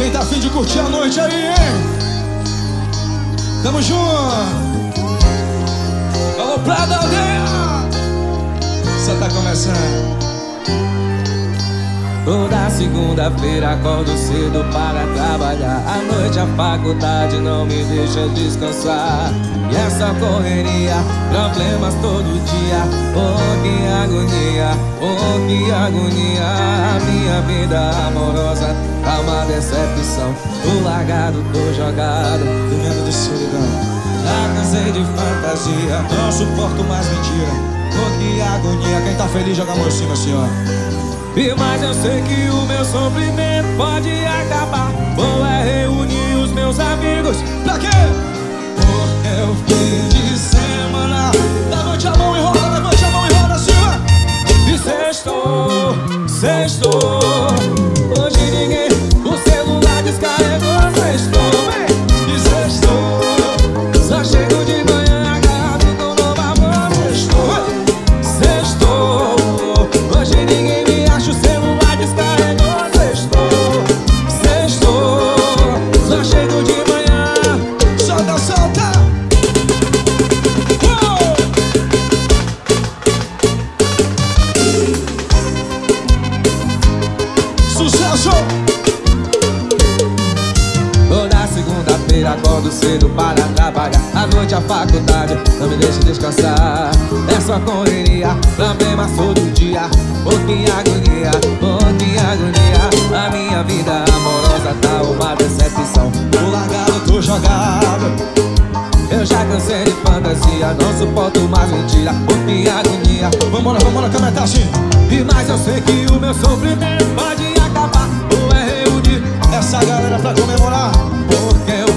Quem tá afim de curtir a noite aí, hein? Tamo junto. Alô, Prada Aldeia. Só tá começando. Toda segunda-feira acordo cedo para trabalhar. À noite a faculdade não me deixa descansar. E essa correria, problemas todo dia. Oh, que agonia, oh, que agonia. A minha vida amorosa tá uma decepção. Tô largado, tô jogado, Vivendo de solidão. já cansei de fantasia. Não suporto mais mentira. Oh, que agonia. Quem tá feliz joga a mão em cima assim, ó. Mas eu sei que o meu sofrimento pode acabar. Vou reunir os meus amigos. Pra quê? Porque é o fim de semana. Levante a mão e roda assim, ó. E sextou, sextou. Hoje ninguém, o celular descarregou. Sextou, vem. E sextou. Só chego de manhã agarrado com novo amor. Sextou. Sextou. Hoje ninguém me acha, o celular descarregou. Sextou, sextou. Só chego de manhã. Solta, solta. Sucesso! Toda segunda-feira acordo cedo para trabalhar. À noite a faculdade não me deixa descansar. É só correria, problemas todo dia. Oh, que agonia, oh, que agonia. A minha vida amorosa tá uma decepção. Tô largado, tô jogado. Eu já cansei de fantasia, não suporto mais mentira. Oh, que agonia. Vambora, cantar assim. E mais eu sei que o meu sofrimento pode acabar. Vou reunir essa galera pra comemorar. porque